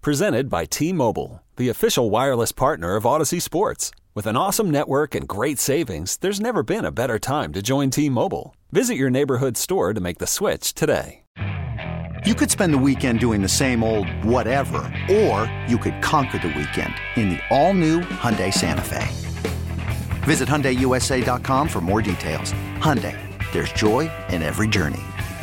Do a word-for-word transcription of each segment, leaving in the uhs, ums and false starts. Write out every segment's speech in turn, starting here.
Presented by T-Mobile, the official wireless partner of Odyssey Sports. With an awesome network and great savings, there's never been a better time to join T-Mobile. Visit your neighborhood store to make the switch today. You could spend the weekend doing the same old whatever, or you could conquer the weekend in the all-new Hyundai Santa Fe. Visit Hyundai U S A dot com for more details. Hyundai, there's joy in every journey.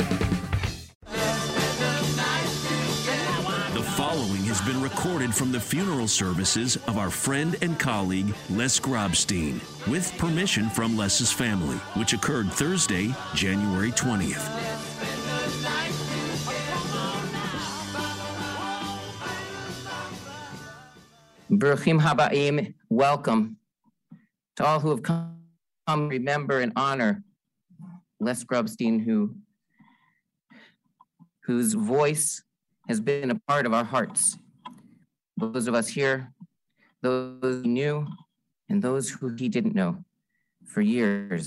The following has been recorded from the funeral services of our friend and colleague Les Grobstein, with permission from Les's family, which occurred Thursday, January twentieth. Bruchim Habaim, welcome to all who have come, come remember and honor Les Grobstein, who, whose voice has been a part of our hearts. Those of us here, those he knew, and those who he didn't know for years.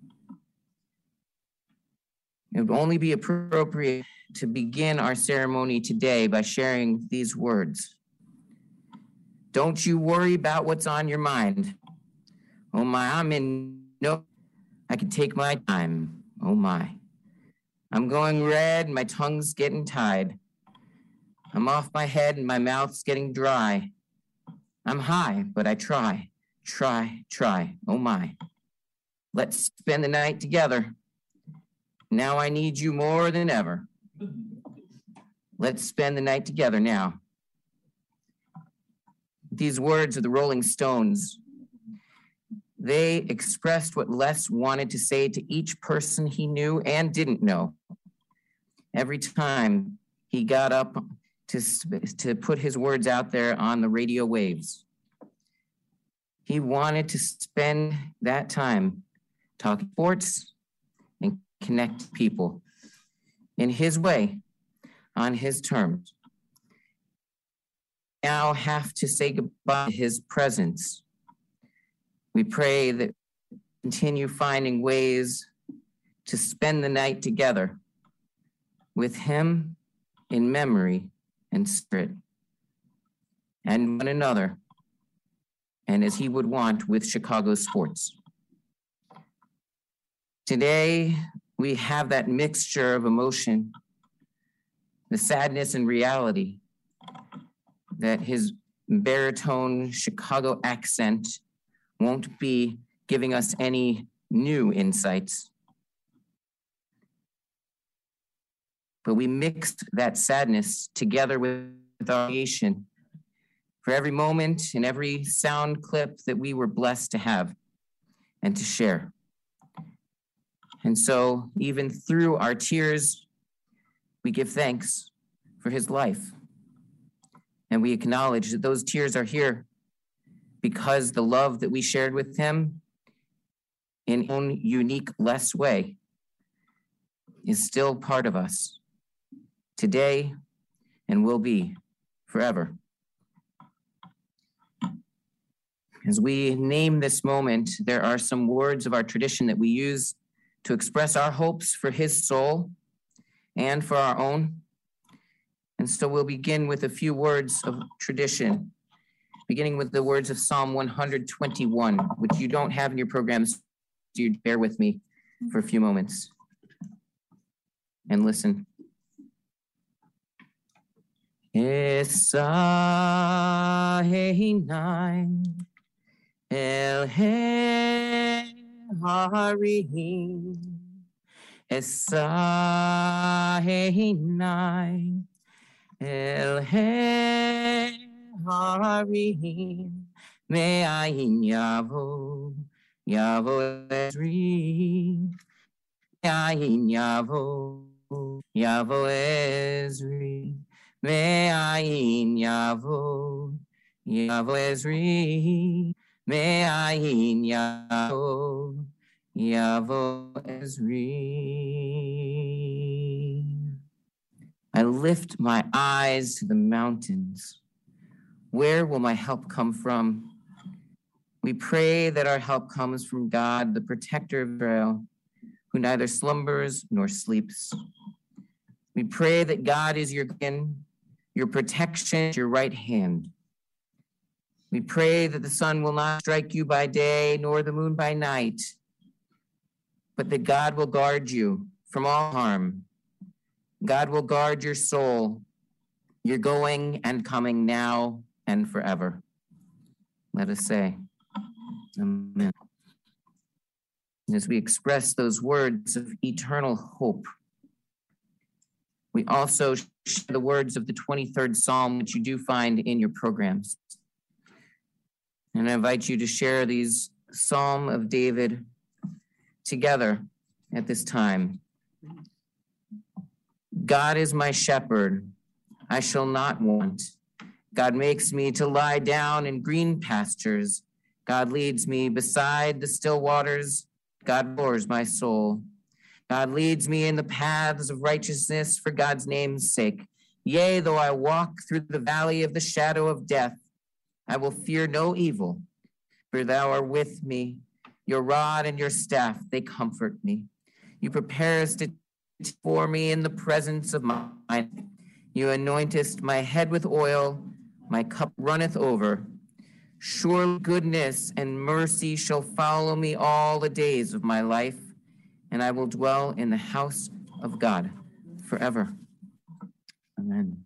It would only be appropriate to begin our ceremony today by sharing these words. Don't you worry about what's on your mind. Oh my, I'm in no, I can take my time. Oh my. I'm going red, my tongue's getting tied. I'm off my head and my mouth's getting dry. I'm high, but I try, try, try. Oh my. Let's spend the night together. Now I need you more than ever. Let's spend the night together now. These words of the Rolling Stones, they expressed what Les wanted to say to each person he knew and didn't know. Every time he got up to, to put his words out there on the radio waves, he wanted to spend that time talking sports and connect people in his way, on his terms. Now have to say goodbye to his presence. We pray that we continue finding ways to spend the night together with him in memory and spirit, and one another, and as he would want with Chicago sports. Today, we have that mixture of emotion, the sadness and reality, that his baritone Chicago accent won't be giving us any new insights. But we mixed that sadness together with our creation for every moment and every sound clip that we were blessed to have and to share. And so even through our tears, we give thanks for his life. And we acknowledge that those tears are here because the love that we shared with him in his own unique, less way is still part of us today and will be forever. As we name this moment, there are some words of our tradition that we use to express our hopes for his soul and for our own. And so we'll begin with a few words of tradition, beginning with the words of Psalm one twenty-one, which you don't have in your programs, so you bear with me for a few moments and listen. Esaheinaim el harim Esaheinaim El Harim Me'ayin Yavo Yavo Ezri Me'ayin Yavo Yavo Ezri Me'ayin Yavo Yavo Ezri Me'ayin Yavo Yavo Ezri. I lift my eyes to the mountains. Where will my help come from? We pray that our help comes from God, the protector of Israel, who neither slumbers nor sleeps. We pray that God is your guardian, your protection at your right hand. We pray that the sun will not strike you by day, nor the moon by night, but that God will guard you from all harm. God will guard your soul, your going and coming now and forever. Let us say, amen. As we express those words of eternal hope, we also share the words of the twenty-third Psalm, which you do find in your programs. And I invite you to share these Psalm of David together at this time. God is my shepherd, I shall not want. God makes me to lie down in green pastures. God leads me beside the still waters. God restores my soul. God leads me in the paths of righteousness for God's name's sake. Yea, though I walk through the valley of the shadow of death, I will fear no evil, for thou art with me. Your rod and your staff, they comfort me. You preparest it for me in the presence of mine. You anointest my head with oil, my cup runneth over. Surely goodness and mercy shall follow me all the days of my life, and I will dwell in the house of God forever. Amen.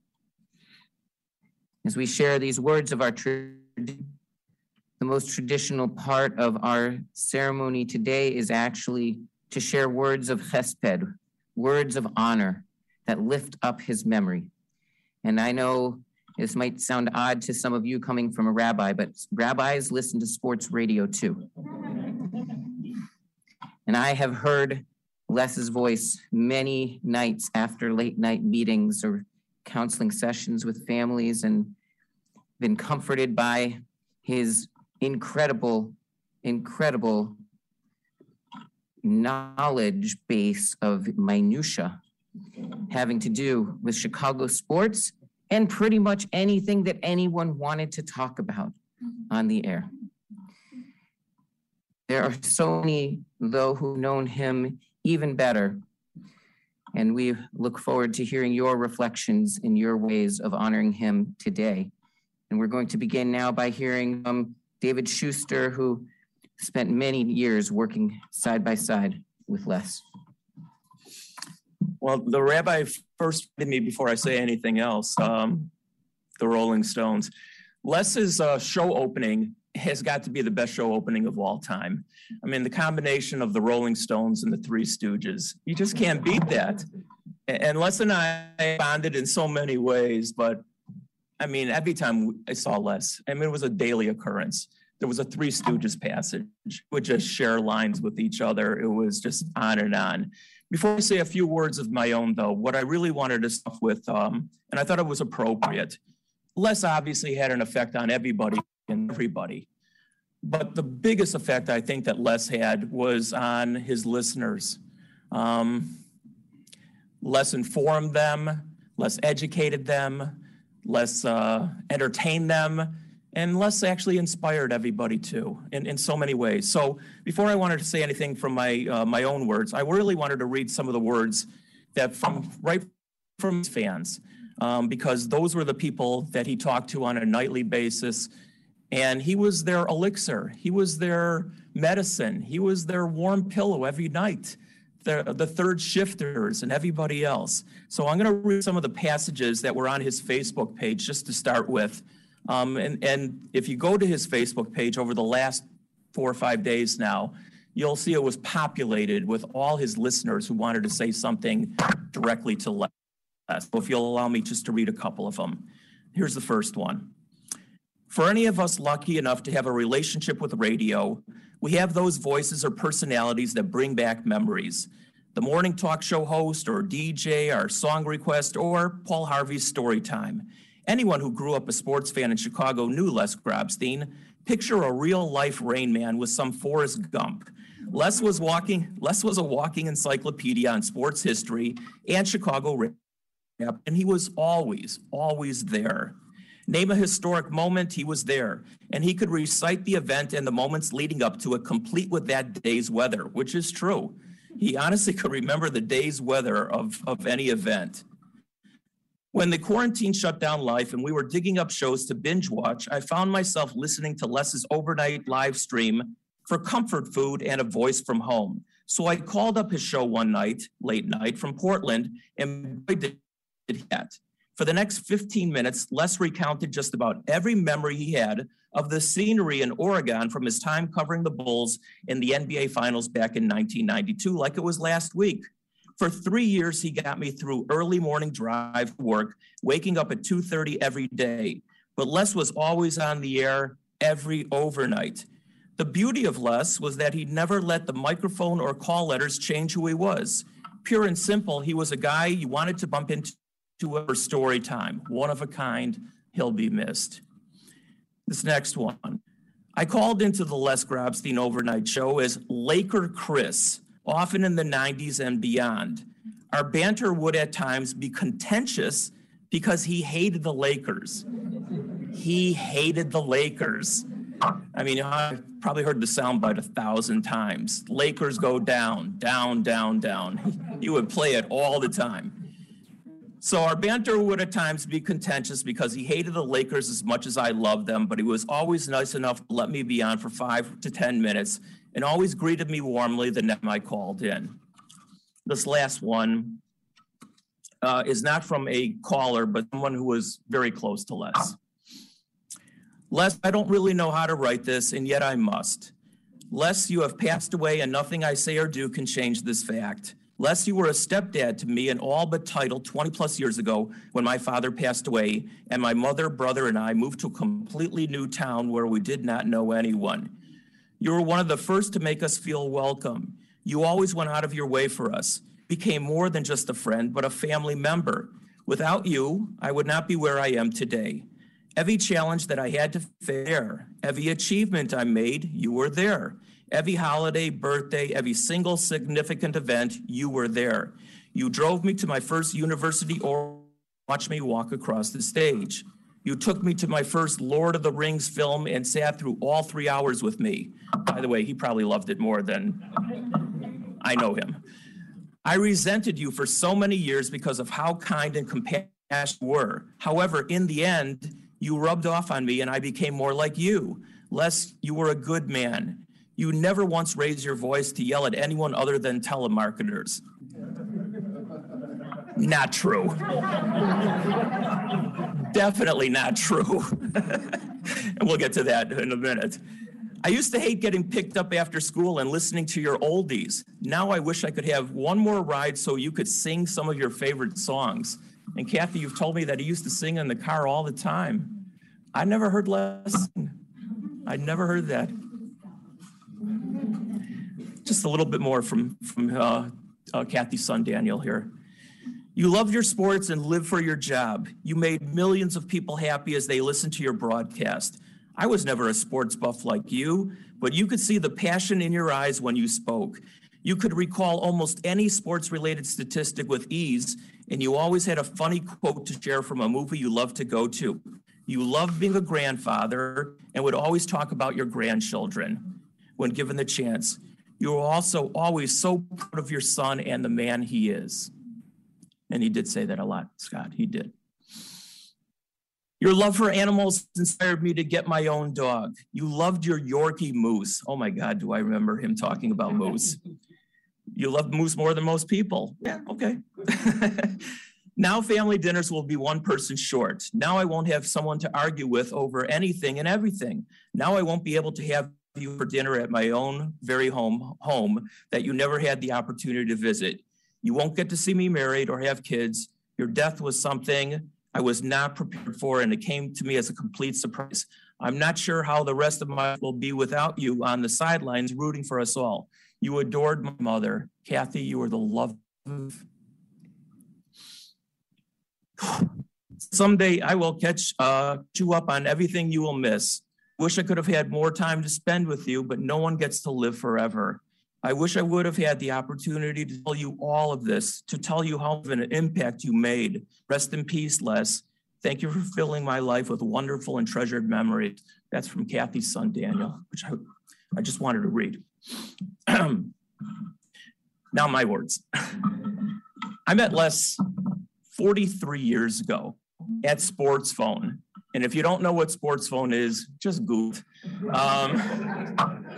As we share these words of our tradition, the most traditional part of our ceremony today is actually to share words of chesped, words of honor that lift up his memory. And I know this might sound odd to some of you coming from a rabbi, but rabbis listen to sports radio too. And I have heard Les's voice many nights after late night meetings or counseling sessions with families, and been comforted by his incredible, incredible knowledge base of minutia having to do with Chicago sports and pretty much anything that anyone wanted to talk about on the air. There are so many, though, who've known him even better, and we look forward to hearing your reflections and your ways of honoring him today. And we're going to begin now by hearing from David Schuster, who spent many years working side by side with Les. Well, the rabbi first did me before I say anything else, um, the Rolling Stones. Les's uh, show opening has got to be the best show opening of all time. I mean, the combination of the Rolling Stones and the Three Stooges, you just can't beat that. And Les and I bonded in so many ways, but I mean, every time I saw Les, I mean, it was a daily occurrence. There was a Three Stooges passage. We would just share lines with each other. It was just on and on. Before I say a few words of my own, though, what I really wanted to start with, um, and I thought it was appropriate, Les obviously had an effect on everybody and everybody. But the biggest effect I think that Les had was on his listeners. Um, Les informed them, Les educated them, Les uh, entertained them, and Les actually inspired everybody too, in, in so many ways. So before I wanted to say anything from my uh, my own words, I really wanted to read some of the words that from right from his fans, um, because those were the people that he talked to on a nightly basis, and he was their elixir, he was their medicine, he was their warm pillow every night. The, the third shifters and everybody else. So I'm going to read some of the passages that were on his Facebook page just to start with. Um, and, and if you go to his Facebook page over the last four or five days now, you'll see it was populated with all his listeners who wanted to say something directly to Les. So if you'll allow me just to read a couple of them. Here's the first one. For any of us lucky enough to have a relationship with radio, we have those voices or personalities that bring back memories. The morning talk show host or D J, our song request, or Paul Harvey's story time. Anyone who grew up a sports fan in Chicago knew Les Grobstein. Picture a real-life Rain Man with some Forrest Gump. Les was walking. Les was a walking encyclopedia on sports history and Chicago rap, and he was always, always there. Name a historic moment, he was there, and he could recite the event and the moments leading up to it, complete with that day's weather, which is true. He honestly could remember the day's weather of, of any event. When the quarantine shut down life and we were digging up shows to binge watch, I found myself listening to Les's overnight live stream for comfort food and a voice from home. So I called up his show one night, late night, from Portland, and boy, did he that. For the next fifteen minutes, Les recounted just about every memory he had of the scenery in Oregon from his time covering the Bulls in the N B A Finals back in nineteen ninety-two, like it was last week. For three years, he got me through early morning drive to work, waking up at two thirty every day. But Les was always on the air every overnight. The beauty of Les was that he never let the microphone or call letters change who he was. Pure and simple, he was a guy you wanted to bump into for story time. One of a kind, he'll be missed. This next one. I called into the Les Grobstein overnight show as Laker Chris, often in the nineties and beyond. Our banter would at times be contentious because he hated the Lakers. He hated the Lakers. I mean, I've probably heard the soundbite a thousand times. Lakers go down, down, down, down. He would play it all the time. So our banter would at times be contentious because he hated the Lakers as much as I loved them, but he was always nice enough to let me be on for five to ten minutes and always greeted me warmly the next time I called in. This last one uh, is not from a caller, but someone who was very close to Les. Les, I don't really know how to write this, and yet I must. Les, you have passed away, and nothing I say or do can change this fact. Les, you were a stepdad to me in all but title twenty plus years ago when my father passed away, and my mother, brother, and I moved to a completely new town where we did not know anyone. You were one of the first to make us feel welcome. You always went out of your way for us, became more than just a friend, but a family member. Without you, I would not be where I am today. Every challenge that I had to face, every achievement I made, you were there. Every holiday, birthday, every single significant event, you were there. You drove me to my first university or watched me walk across the stage. You took me to my first Lord of the Rings film and sat through all three hours with me. By the way, he probably loved it more than I know him. I resented you for so many years because of how kind and compassionate you were. However, in the end, you rubbed off on me and I became more like you. Les, you were a good man. You never once raised your voice to yell at anyone other than telemarketers. Not true. Definitely not true. And we'll get to that in a minute. I used to hate getting picked up after school and listening to your oldies. Now I wish I could have one more ride so you could sing some of your favorite songs. And Kathy, you've told me that he used to sing in the car all the time. I never heard Les sing. I never heard that. Just a little bit more from, from uh, uh, Kathy's son, Daniel, here. You loved your sports and lived for your job. You made millions of people happy as they listened to your broadcast. I was never a sports buff like you, but you could see the passion in your eyes when you spoke. You could recall almost any sports-related statistic with ease, and you always had a funny quote to share from a movie you loved to go to. You loved being a grandfather and would always talk about your grandchildren when given the chance. You were also always so proud of your son and the man he is. And he did say that a lot, Scott, he did. Your love for animals inspired me to get my own dog. You loved your Yorkie Moose. Oh my God, do I remember him talking about Moose. You love Moose more than most people. Yeah, okay. Now family dinners will be one person short. Now I won't have someone to argue with over anything and everything. Now I won't be able to have you for dinner at my own very home home that you never had the opportunity to visit. You won't get to see me married or have kids. Your death was something I was not prepared for, and it came to me as a complete surprise. I'm not sure how the rest of my life will be without you on the sidelines rooting for us all. You adored my mother. Kathy, you were the love of... Someday I will catch uh, you up on everything you will miss. Wish I could have had more time to spend with you, but no one gets to live forever. I wish I would have had the opportunity to tell you all of this, to tell you how much of an impact you made. Rest in peace, Les. Thank you for filling my life with wonderful and treasured memories. That's from Kathy's son, Daniel, which I, I just wanted to read. Now my words. I met Les forty-three years ago at Sports Phone. And if you don't know what Sports Phone is, just Google it. Um,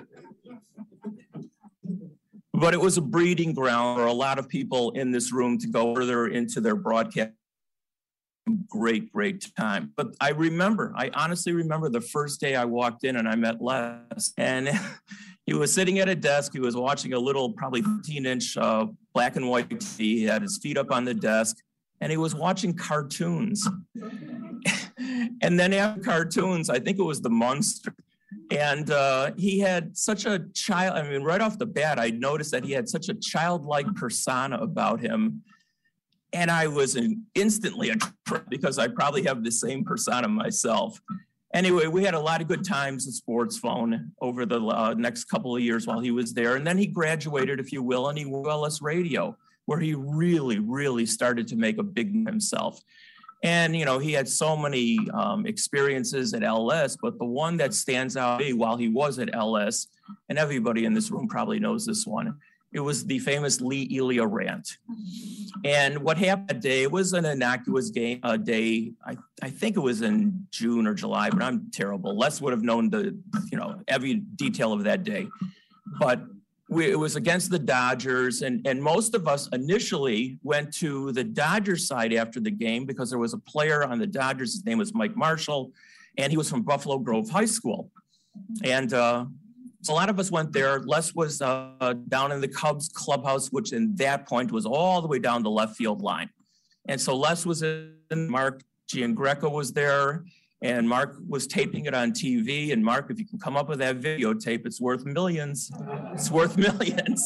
but it was a breeding ground for a lot of people in this room to go further into their broadcast. Great, great time. But I remember, I honestly remember the first day I walked in and I met Les, and he was sitting at a desk. He was watching a little, probably fifteen inch uh, black and white T V. He had his feet up on the desk and he was watching cartoons. And then after cartoons, I think it was the Munster. And uh, he had such a child, I mean, right off the bat, I noticed that he had such a childlike persona about him. And I was instantly attracted because I probably have the same persona myself. Anyway, we had a lot of good times at Sports Phone over the uh, next couple of years while he was there. And then he graduated, if you will, and he went to L S Radio, where he really, really started to make a big name himself. And, you know, he had so many um, experiences at L S, but the one that stands out to me while he was at L S, and everybody in this room probably knows this one, it was the famous Lee Elia rant. And what happened that day, it was an innocuous game, a day, I, I think it was in June or July, but I'm terrible. Les would have known the, you know, every detail of that day. But we, it was against the Dodgers, and, and most of us initially went to the Dodgers side after the game because there was a player on the Dodgers, his name was Mike Marshall, and he was from Buffalo Grove High School. And uh, so a lot of us went there. Les was uh, down in the Cubs clubhouse, which in that point was all the way down the left field line. And so Les was in, Mark Giangreco was there, and Mark was taping it on T V. And Mark, if you can come up with that videotape, it's worth millions. It's worth millions.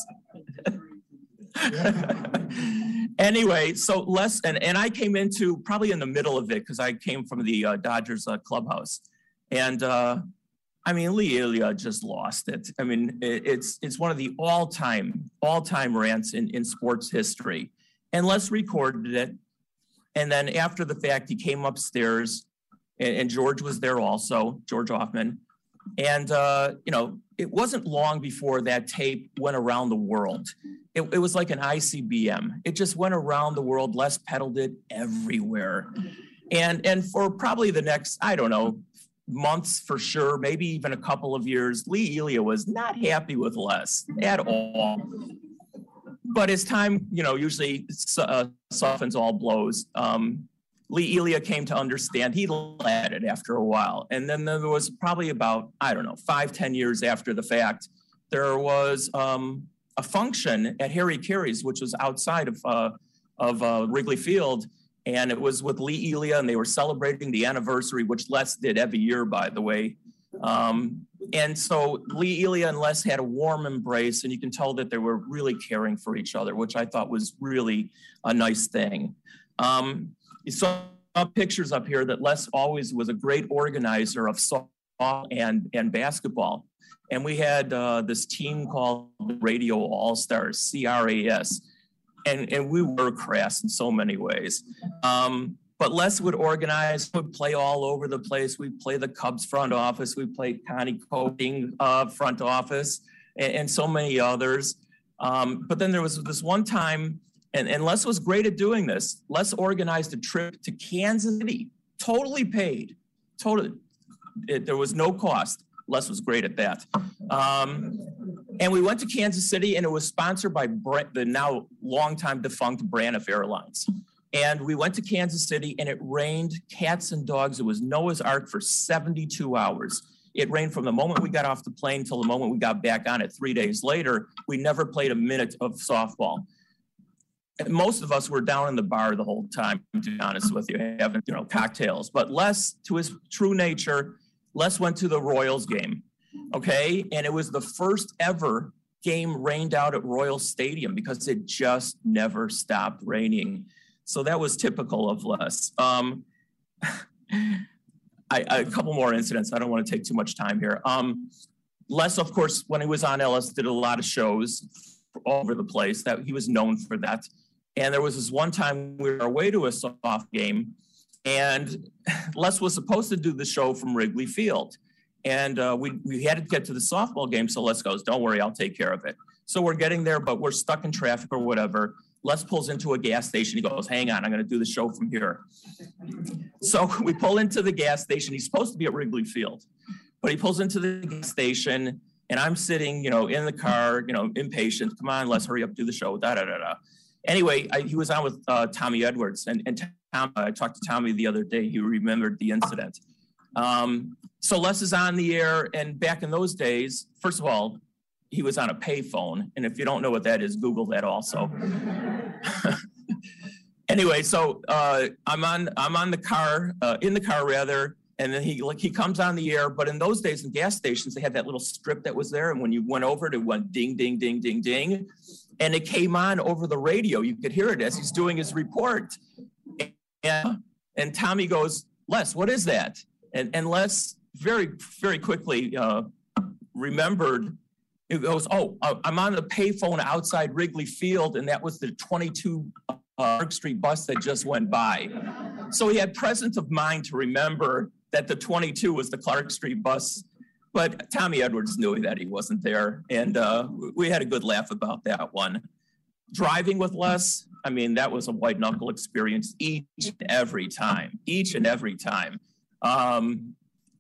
Anyway, so Les, and, and I came into probably in the middle of it because I came from the uh, Dodgers uh, clubhouse. And uh, I mean, Lee Elia just lost it. I mean, it, it's it's one of the all-time, all-time rants in, in sports history. And Les recorded it. And then after the fact, he came upstairs, and, and George was there also, George Hoffman. And, uh, you know, it wasn't long before that tape went around the world. It, it was like an I C B M. It just went around the world. Les peddled it everywhere. And, and for probably the next, I don't know, months for sure, maybe even a couple of years, Lee Elia was not happy with Les at all. But as time, you know, usually uh, softens all blows, um, Lee Elia came to understand. He let it after a while. And then there was probably about, I don't know, five, ten years after the fact, there was um, a function at Harry Carey's, which was outside of, uh, of uh, Wrigley Field. And it was with Lee Elia, and they were celebrating the anniversary, which Les did every year, by the way. Um, and so Lee Elia and Les had a warm embrace, and you can tell that they were really caring for each other, which I thought was really a nice thing. Um, you saw pictures up here that Les always was a great organizer of softball and, and basketball. And we had uh, this team called the Radio All-Stars, C R A S. And, and we were crass in so many ways. Um, but Les would organize, would play all over the place. We'd play the Cubs front office. We played Connie Coating uh, front office and, and so many others. Um, but then there was this one time, and, and Les was great at doing this. Les organized a trip to Kansas City, totally paid, totally. It, there was no cost. Les was great at that. Um, and we went to Kansas City, and it was sponsored by Brent, the now longtime defunct Braniff Airlines. And we went to Kansas City, and it rained cats and dogs. It was Noah's Ark for seventy-two hours. It rained from the moment we got off the plane till the moment we got back on it three days later. We never played a minute of softball. And most of us were down in the bar the whole time, to be honest with you, having, you know, cocktails. But Les, to his true nature, Les went to the Royals game, okay? And it was the first ever game rained out at Royal Stadium because it just never stopped raining. So that was typical of Les. Um, I, I, a couple more incidents. I don't want to take too much time here. Um, Les, of course, when he was on L S, did a lot of shows all over the place. That he was known for that. And there was this one time we were away to a soft game, and Les was supposed to do the show from Wrigley Field. And uh, we, we had to get to the softball game, so Les goes, don't worry, I'll take care of it. So we're getting there, but we're stuck in traffic or whatever. Les pulls into a gas station. He goes, hang on, I'm going to do the show from here. So we pull into the gas station. He's supposed to be at Wrigley Field, but he pulls into the gas station, and I'm sitting, you know, in the car, you know, impatient. Come on, let's hurry up, do the show, da, da, da, da. Anyway, I, he was on with uh, Tommy Edwards, and, and Tom, I talked to Tommy the other day. He remembered the incident. Um, so Les is on the air, and back in those days, first of all, he was on a payphone, and if you don't know what that is, Google that also. Anyway, so uh, I'm on I'm on the car, uh, in the car rather, and then he like he comes on the air. But in those days, in gas stations, they had that little strip that was there, and when you went over it, it went ding, ding, ding, ding, ding, and it came on over the radio. You could hear it as he's doing his report, and and Tommy goes, Les, what is that? And and Les very very quickly uh, remembered. It goes, oh, I'm on the payphone outside Wrigley Field, and that was the twenty-two uh, Park Street bus that just went by. So he had presence of mind to remember that the twenty-two was the Clark Street bus. But Tommy Edwards knew that he wasn't there, and uh, we had a good laugh about that one. Driving with Les, I mean, that was a white knuckle experience each and every time, each and every time. Um,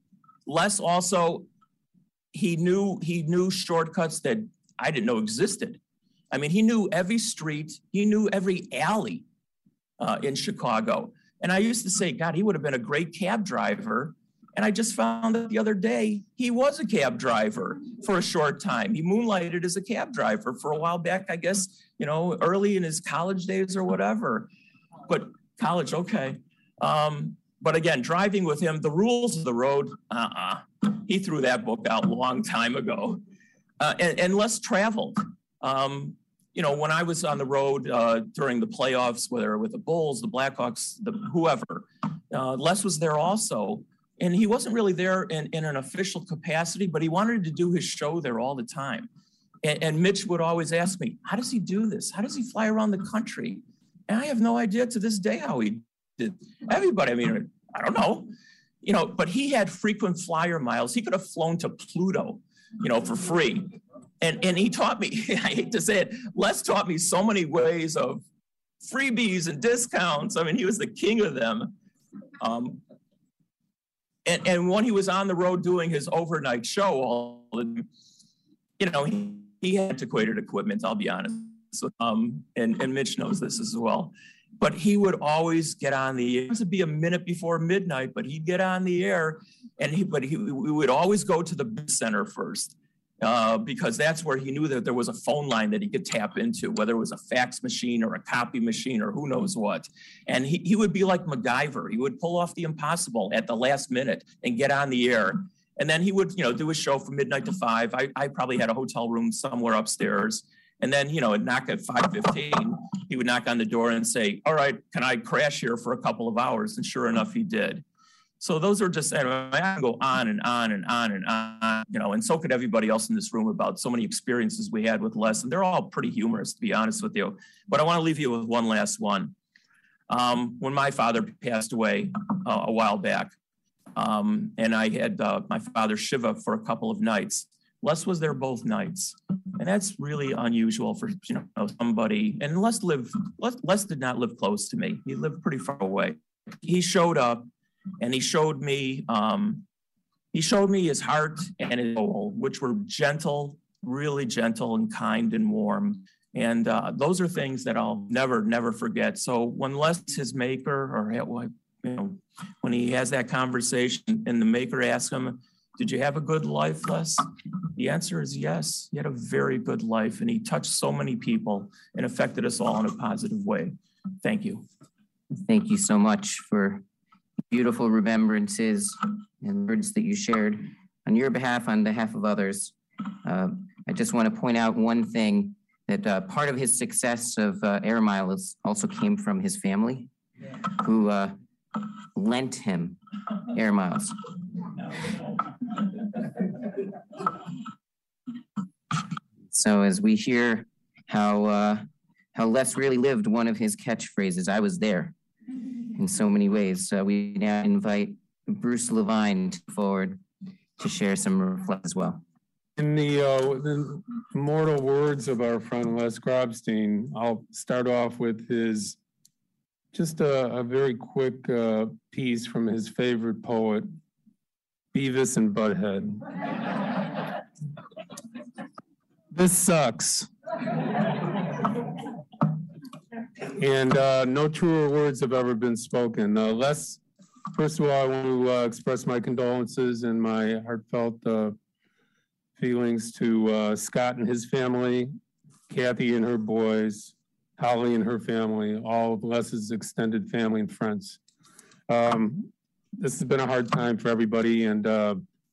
Les also, he knew he knew shortcuts that I didn't know existed. I mean, he knew every street, he knew every alley uh, in Chicago. And I used to say, God, he would have been a great cab driver. And I just found that the other day, he was a cab driver for a short time. He moonlighted as a cab driver for a while back, I guess, you know, early in his college days or whatever. But college, okay. Um, but again, driving with him, the rules of the road, uh-uh. He threw that book out a long time ago. Uh, and, and Les traveled. Um, you know, when I was on the road uh, during the playoffs, whether with the Bulls, the Blackhawks, the whoever, uh, Les was there also. And he wasn't really there in, in an official capacity, but he wanted to do his show there all the time. And, and Mitch would always ask me, how does he do this? How does he fly around the country? And I have no idea to this day how he did. Everybody, I mean, I don't know. You know, but he had frequent flyer miles. He could have flown to Pluto, you know, for free. And and he taught me, I hate to say it, Les taught me so many ways of freebies and discounts. I mean, he was the king of them. Um, and, and when he was on the road doing his overnight show, all you know, he, he had antiquated equipment, I'll be honest. So, um, and, and Mitch knows this as well. But he would always get on the air. It would be a minute before midnight, but he'd get on the air, and he, but he, we would always go to the biz center first uh, because that's where he knew that there was a phone line that he could tap into, whether it was a fax machine or a copy machine or who knows what. And he, he would be like MacGyver. He would pull off the impossible at the last minute and get on the air. And then he would, you know, do his show from midnight to five. I, I probably had a hotel room somewhere upstairs. And then, you know, it'd knock at five fifteen, he would knock on the door and say, all right, can I crash here for a couple of hours? And sure enough, he did. So those are just, I can go on and on and on and on, you know, and so could everybody else in this room about so many experiences we had with Les. And they're all pretty humorous, to be honest with you. But I want to leave you with one last one. Um, when my father passed away uh, a while back, um, and I had uh, my father Shiva for a couple of nights, Les was there both nights. And that's really unusual for, you know, somebody. And Les lived, Les, Les did not live close to me. He lived pretty far away. He showed up and he showed me, um, he showed me his heart and his soul, which were gentle, really gentle and kind and warm. And uh, those are things that I'll never, never forget. So when Les, his maker, or, you know, when he has that conversation and the maker asks him, did you have a good life, Les? The answer is yes. He had a very good life, and he touched so many people and affected us all in a positive way. Thank you. Thank you so much for beautiful remembrances and words that you shared on your behalf, on behalf of others. Uh, I just want to point out one thing, that uh, part of his success of uh, Air Miles also came from his family, who uh, lent him Air Miles. So as we hear how uh, how Les really lived one of his catchphrases, I was there, in so many ways. Uh, we now invite Bruce Levine forward to share some reflections as well. In the, uh, the immortal words of our friend Les Grobstein, I'll start off with his, just a, a very quick uh, piece from his favorite poet, Beavis and Butthead. This sucks. And uh, no truer words have ever been spoken. Uh, Les, first of all, I want to uh, express my condolences and my heartfelt uh, feelings to uh, Scott and his family, Kathy and her boys, Holly and her family, all of Les's extended family and friends. Um, this has been a hard time for everybody, and uh,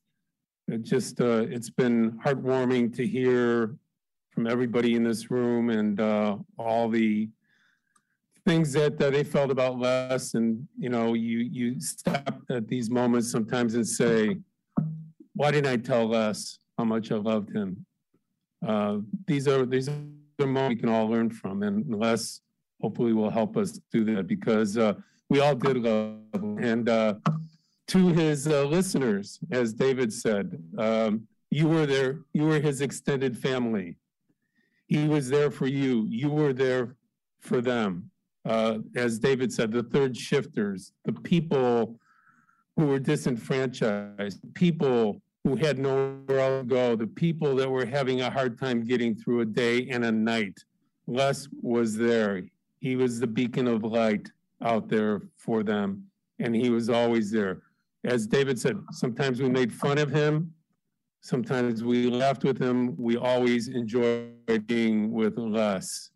it just, uh, it's been heartwarming to hear from everybody in this room and uh, all the things that uh, they felt about Les. And, you know, you, you stop at these moments sometimes and say, why didn't I tell Les how much I loved him? Uh, these are these are moments we can all learn from, and Les hopefully will help us do that, because uh, we all did love him. And uh, to his uh, listeners, as David said, um, you were there, you were his extended family. He was there for you. You were there for them. Uh, as David said, the third shifters, the people who were disenfranchised, people who had nowhere else to go, the people that were having a hard time getting through a day and a night. Les was there. He was the beacon of light out there for them, and he was always there. As David said, sometimes we made fun of him, sometimes we laughed with him. We always enjoyed being with Les.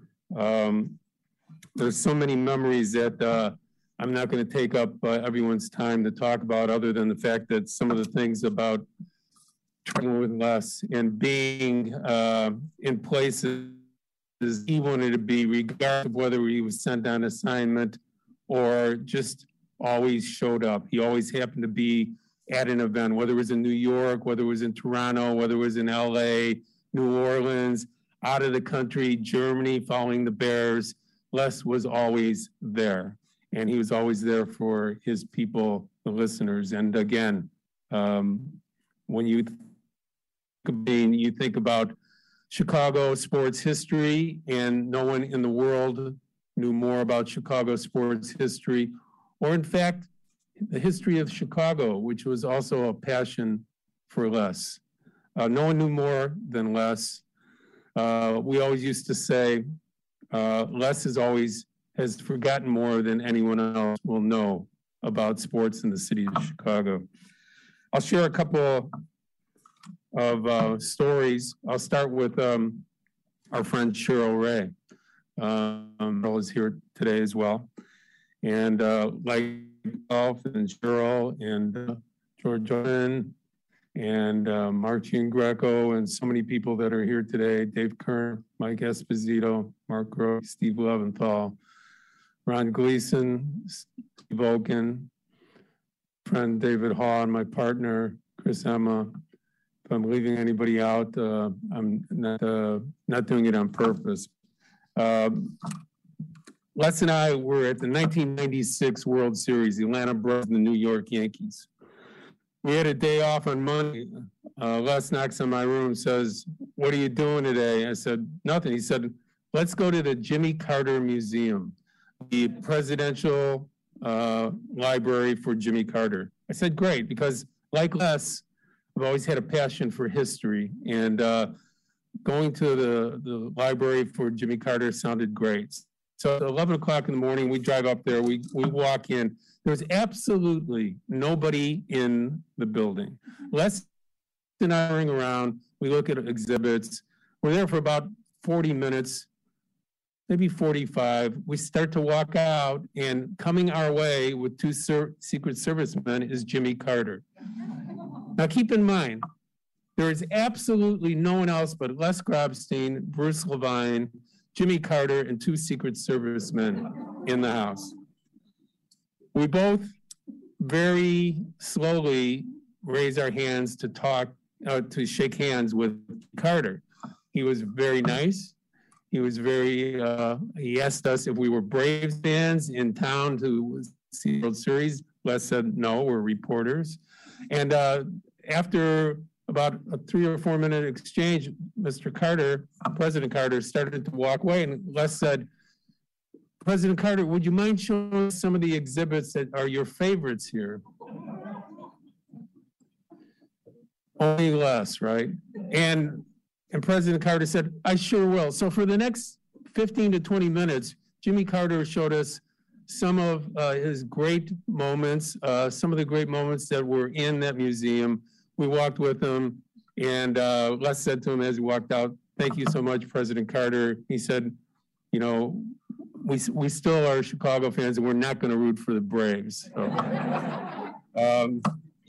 Um, there's so many memories that uh, I'm not going to take up uh, everyone's time to talk about, other than the fact that some of the things about traveling with Les and being uh, in places he wanted to be, regardless of whether he was sent on assignment or just always showed up. He always happened to be at an event, whether it was in New York, whether it was in Toronto, whether it was in L A, New Orleans, out of the country, Germany, following the Bears. Les was always there. And he was always there for his people, the listeners. And again, um, when you think, you think about Chicago sports history, and no one in the world knew more about Chicago sports history, or in fact, the history of Chicago, which was also a passion for Les. Uh, no one knew more than Les. Uh, we always used to say, uh, Les is always has forgotten more than anyone else will know about sports in the city of Chicago. I'll share a couple of uh, stories. I'll start with um, our friend Cheryl Ray. Um, Cheryl is here today as well. And uh, like myself and Cheryl and uh, George Jordan and uh, Marcin Greco and so many people that are here today, Dave Kern, Mike Esposito, Mark Groh, Steve Leventhal, Ron Gleason, Steve Oken, friend David Haw, and my partner, Chris Emma. If I'm leaving anybody out, uh, I'm not, uh, not doing it on purpose. Uh, Les and I were at the nineteen ninety-six World Series, the Atlanta Braves and the New York Yankees. We had a day off on Monday. Uh, Les knocks on my room and says, "What are you doing today?" I said, "Nothing." He said, "Let's go to the Jimmy Carter Museum, the presidential uh, library for Jimmy Carter." I said, "Great," because like Les, I've always had a passion for history, and uh, going to the, the library for Jimmy Carter sounded great. So at eleven o'clock in the morning, we drive up there, we, we walk in. There's absolutely nobody in the building. Les and I ring around, we look at exhibits. We're there for about forty minutes, maybe forty-five. We start to walk out, and coming our way with two Ser- Secret Service men is Jimmy Carter. Now keep in mind, there is absolutely no one else but Les Grobstein, Bruce Levine, Jimmy Carter, and two Secret Service men in the house. We both very slowly raise our hands to talk, uh, to shake hands with Carter. He was very nice. He was very, uh, he asked us if we were Braves fans in town to see the World Series. Les said, no, we're reporters. And uh, after about a three or four minute exchange, Mister Carter, President Carter, started to walk away, and Les said, President Carter, would you mind showing us some of the exhibits that are your favorites here? Only Les, right? And, and President Carter said, I sure will. So for the next fifteen to twenty minutes, Jimmy Carter showed us some of uh, his great moments, uh, some of the great moments that were in that museum. We walked with him, and uh, Les said to him as he walked out, thank you so much, President Carter. He said, you know, we, we still are Chicago fans, and we're not going to root for the Braves. So, um,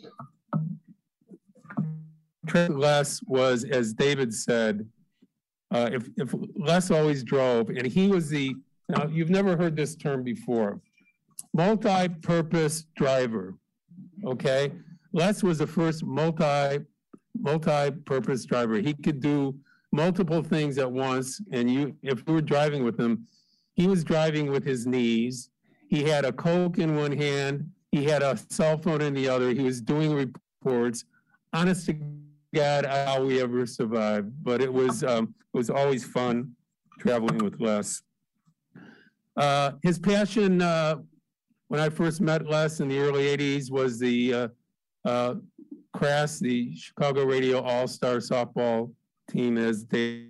Les was, as David said, uh, if, if Les always drove, and he was the, now you've never heard this term before, multi-purpose driver, okay? Les was the first multi, multi-purpose driver. He could do multiple things at once, and you, if you were driving with him, he was driving with his knees. He had a Coke in one hand. He had a cell phone in the other. He was doing reports. Honest to God, how we ever survived. But it was, um, it was always fun traveling with Les. Uh, his passion, uh, when I first met Les in the early eighties, was the uh, uh, Crass, the Chicago Radio All-Star softball team, as Dave.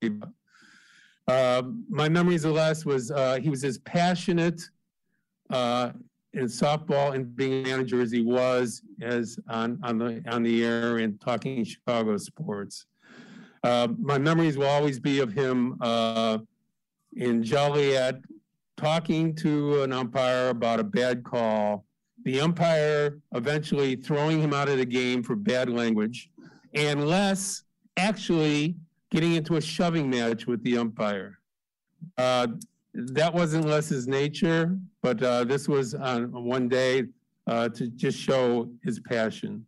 Uh, my memories of Les was uh, he was as passionate uh, in softball and being a manager as he was as on, on the on the air and talking Chicago sports. Uh, my memories will always be of him uh, in Joliet talking to an umpire about a bad call, the umpire eventually throwing him out of the game for bad language, and Les actually getting into a shoving match with the umpire. Uh, that wasn't Les's nature, but uh, this was on one day uh, to just show his passion.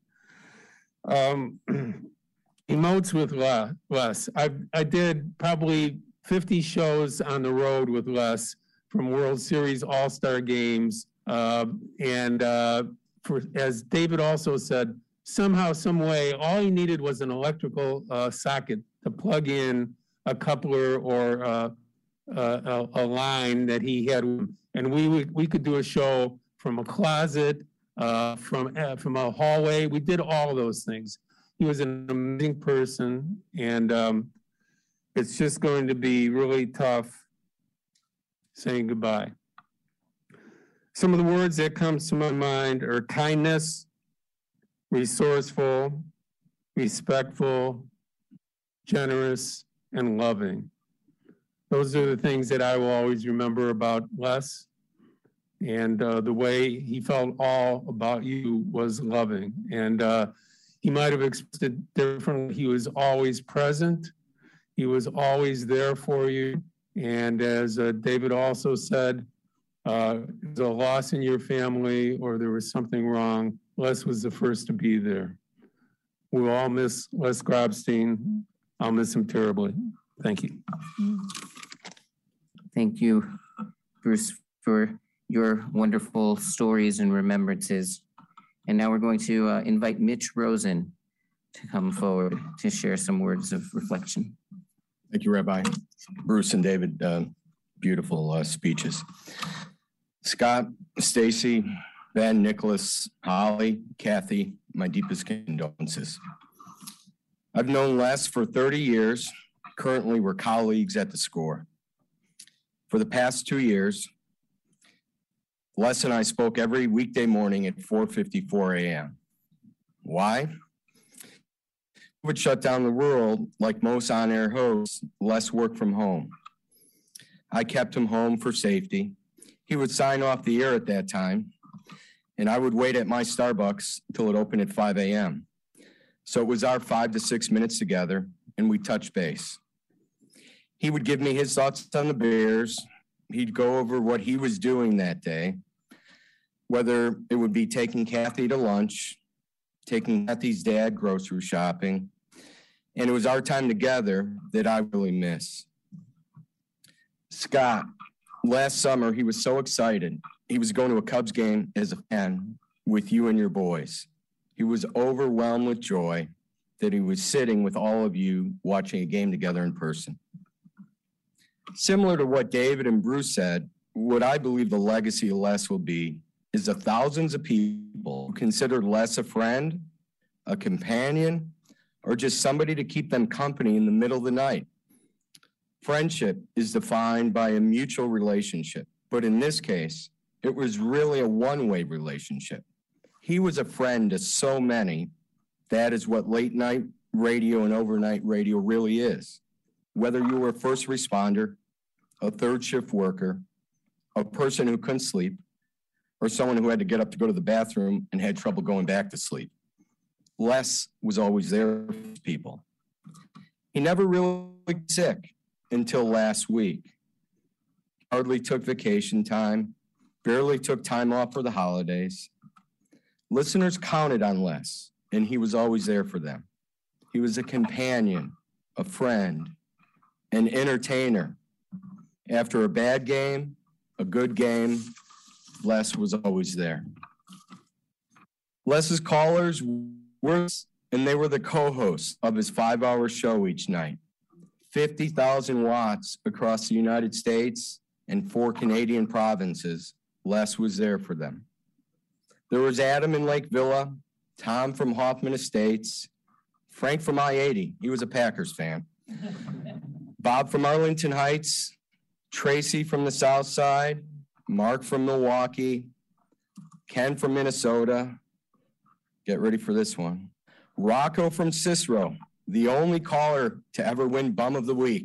Um, emotes with Les. I, I did probably fifty shows on the road with Les, from World Series All-Star games. Uh, and uh, for, as David also said, somehow, some way, all he needed was an electrical uh, socket to plug in a coupler or uh, uh, a, a line that he had. And we would, we could do a show from a closet, uh, from, uh, from a hallway. We did all those things. He was an amazing person, and um, it's just going to be really tough saying goodbye. Some of the words that comes to my mind are kindness, resourceful, respectful, generous, and loving. Those are the things that I will always remember about Les. And uh, the way he felt all about you was loving. And uh, he might have expressed it differently. He was always present. He was always there for you. And as uh, David also said, uh, there's a loss in your family or there was something wrong, Les was the first to be there. We'll all miss Les Grobstein. I'll miss him terribly. Thank you. Thank you, Bruce, for your wonderful stories and remembrances. And now we're going to uh, invite Mitch Rosen to come forward to share some words of reflection. Thank you, Rabbi. Bruce and David, uh, beautiful uh, speeches. Scott, Stacy, Ben, Nicholas, Holly, Kathy, my deepest condolences. I've known Les for thirty years. Currently, we're colleagues at the Score. For the past two years, Les and I spoke every weekday morning at four fifty-four a m Why? Would shut down the world like most on-air hosts. Les worked from home. I kept him home for safety. He would sign off the air at that time, and I would wait at my Starbucks till it opened at five a m So it was our five to six minutes together, and we touched base. He would give me his thoughts on the Bears. He'd go over what he was doing that day, whether it would be taking Kathy to lunch, taking Kathy's dad grocery shopping, and it was our time together that I really miss. Scott, last summer, he was so excited. He was going to a Cubs game as a fan with you and your boys. He was overwhelmed with joy that he was sitting with all of you watching a game together in person. Similar to what David and Bruce said, what I believe the legacy of Les will be is the thousands of people who considered Les a friend, a companion, or just somebody to keep them company in the middle of the night. Friendship is defined by a mutual relationship, but in this case, it was really a one-way relationship. He was a friend to so many. That is what late night radio and overnight radio really is. Whether you were a first responder, a third shift worker, a person who couldn't sleep, or someone who had to get up to go to the bathroom and had trouble going back to sleep. Les was always there for people. He never really got sick until last week. Hardly took vacation time, barely took time off for the holidays. Listeners counted on Les, and he was always there for them. He was a companion, a friend, an entertainer. After a bad game, a good game, Les was always there. Les's callers were, and they were the co-hosts of his five-hour show each night. fifty thousand watts across the United States and four Canadian provinces, Les was there for them. There was Adam in Lake Villa, Tom from Hoffman Estates, Frank from I eighty, he was a Packers fan, Bob from Arlington Heights, Tracy from the South Side, Mark from Milwaukee, Ken from Minnesota, get ready for this one, Rocco from Cicero, the only caller to ever win Bum of the Week.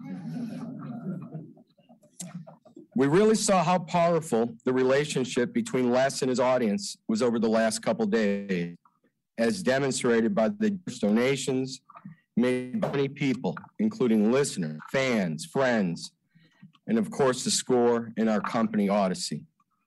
We really saw how powerful the relationship between Les and his audience was over the last couple days, as demonstrated by the donations made by many people, including listeners, fans, friends, and of course the score in our company, Odyssey.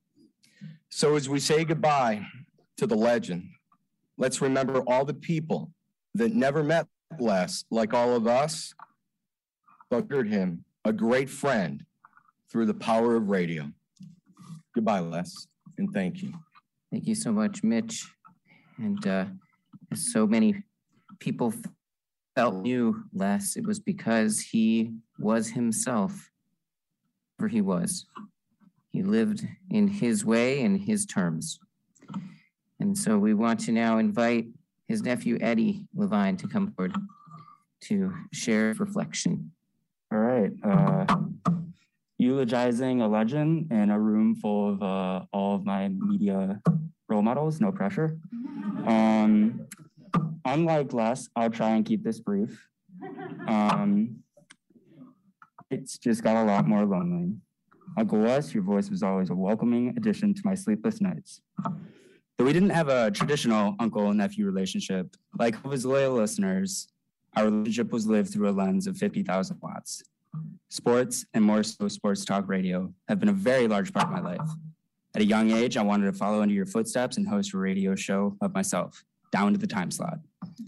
So as we say goodbye to the legend, let's remember all the people that never met Les like all of us, but heard him, a great friend, through the power of radio. Goodbye, Les, and thank you. Thank you so much, Mitch. And uh, so many people felt knew Les. It was because he was himself, where he was. He lived in his way and his terms. And so we want to now invite his nephew, Eddie Levine, to come forward to share reflection. All right. Uh, eulogizing a legend in a room full of uh, all of my media role models, no pressure. Um, unlike Les, I'll try and keep this brief. Um, it's just got a lot more lonely. Uncle Les, your voice was always a welcoming addition to my sleepless nights. Though we didn't have a traditional uncle-nephew relationship, like his loyal listeners, our relationship was lived through a lens of fifty thousand watts. Sports, and more so sports talk radio, have been a very large part of my life. At a young age, I wanted to follow into your footsteps and host a radio show of myself, down to the time slot.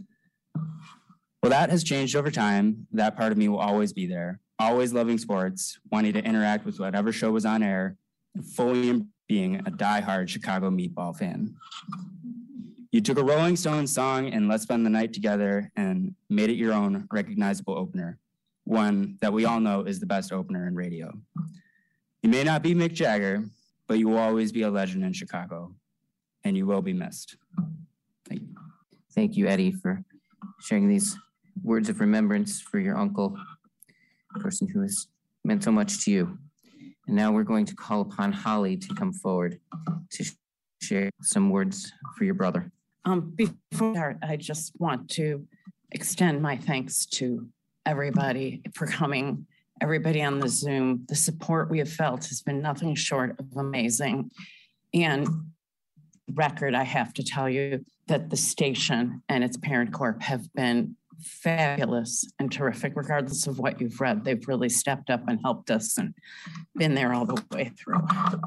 Well, that has changed over time. That part of me will always be there, always loving sports, wanting to interact with whatever show was on air, and fully being a diehard Chicago meatball fan. You took a Rolling Stones song and Let's Spend the Night Together and made it your own recognizable opener, one that we all know is the best opener in radio. You may not be Mick Jagger, but you will always be a legend in Chicago, and you will be missed. Thank you. Thank you, Eddie, for sharing these words of remembrance for your uncle, a person who has meant so much to you. And now we're going to call upon Holly to come forward to sh- share some words for your brother. Um, before that, I just want to extend my thanks to everybody for coming, everybody on the Zoom. The support we have felt has been nothing short of amazing. And record, I have to tell you that the station and its parent corp have been fabulous and terrific, regardless of what you've read. They've really stepped up and helped us and been there all the way through.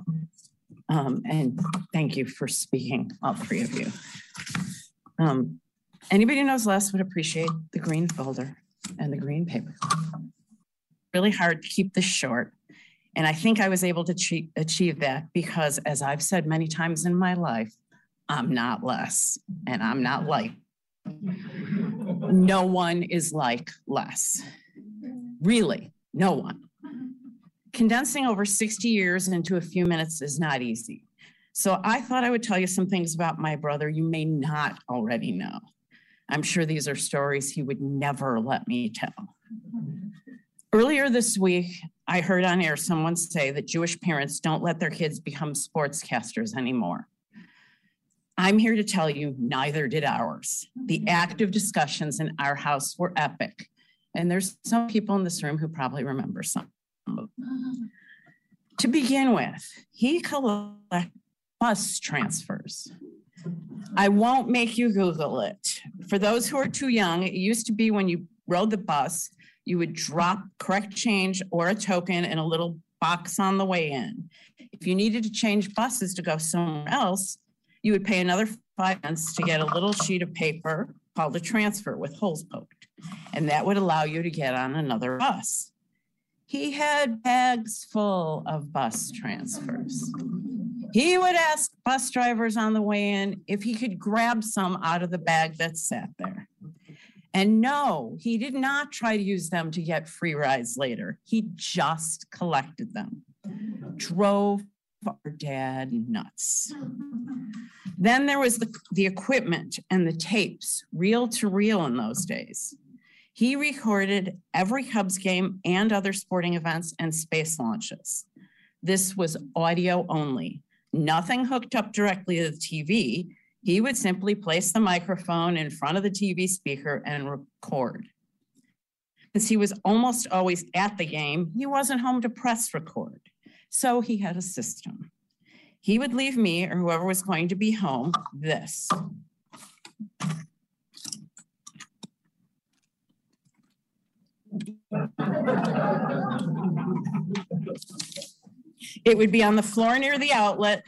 Um, and thank you for speaking, all three of you. Um, anybody who knows Les would appreciate the green folder and the green paper. Really hard to keep this short. And I think I was able to achieve, achieve that because, as I've said many times in my life, I'm not Les and I'm not like. No one is like Les. Really, no one. Condensing over sixty years into a few minutes is not easy. So I thought I would tell you some things about my brother you may not already know. I'm sure these are stories he would never let me tell. Earlier this week, I heard on air someone say that Jewish parents don't let their kids become sportscasters anymore. I'm here to tell you neither did ours. The active discussions in our house were epic. And there's some people in this room who probably remember some. To begin with, he collected bus transfers. I won't make you Google it. For those who are too young, it used to be when you rode the bus, you would drop correct change or a token in a little box on the way in. If you needed to change buses to go somewhere else, you would pay another five cents to get a little sheet of paper called a transfer with holes poked. And that would allow you to get on another bus. He had bags full of bus transfers. He would ask bus drivers on the way in if he could grab some out of the bag that sat there. And no, he did not try to use them to get free rides later. He just collected them. Drove our dad nuts. Then there was the, the equipment and the tapes, reel to reel in those days. He recorded every Cubs game and other sporting events and space launches. This was audio only, nothing hooked up directly to the T V. He would simply place the microphone in front of the T V speaker and record. Since he was almost always at the game, he wasn't home to press record. So he had a system. He would leave me or whoever was going to be home this. It would be on the floor near the outlet.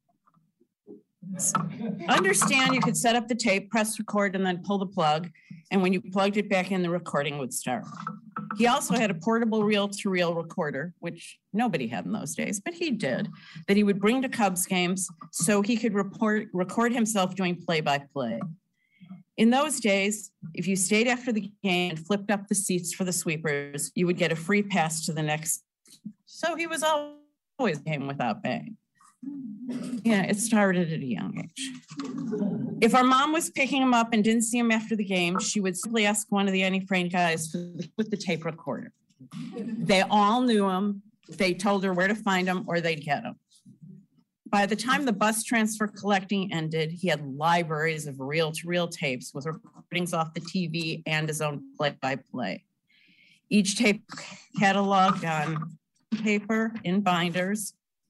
Understand you could set up the tape, press record, and then pull the plug. And when you plugged it back in, the recording would start. He also had a portable reel-to-reel recorder, which nobody had in those days, but he did, that he would bring to Cubs games so he could report, record himself doing play-by-play. In those days, if you stayed after the game and flipped up the seats for the sweepers, you would get a free pass to the next. So he was always game without paying. Yeah, it started at a young age. If our mom was picking him up and didn't see him after the game, she would simply ask one of the Annie Frame guys with the tape recorder. They all knew him. They told her where to find him or they'd get him. By the time the bus transfer collecting ended, he had libraries of reel-to-reel tapes with recordings off the T V and his own play-by-play. Each tape cataloged on paper in binders.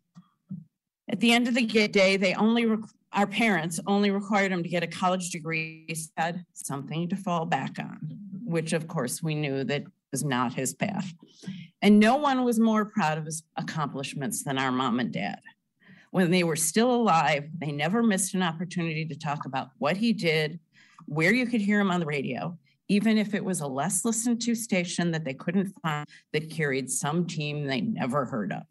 At the end of the day, they only rec- our parents only required him to get a college degree, had something to fall back on, which of course we knew that was not his path. And no one was more proud of his accomplishments than our mom and dad. When they were still alive, they never missed an opportunity to talk about what he did, where you could hear him on the radio, even if it was a less listened to station that they couldn't find that carried some team they never heard of.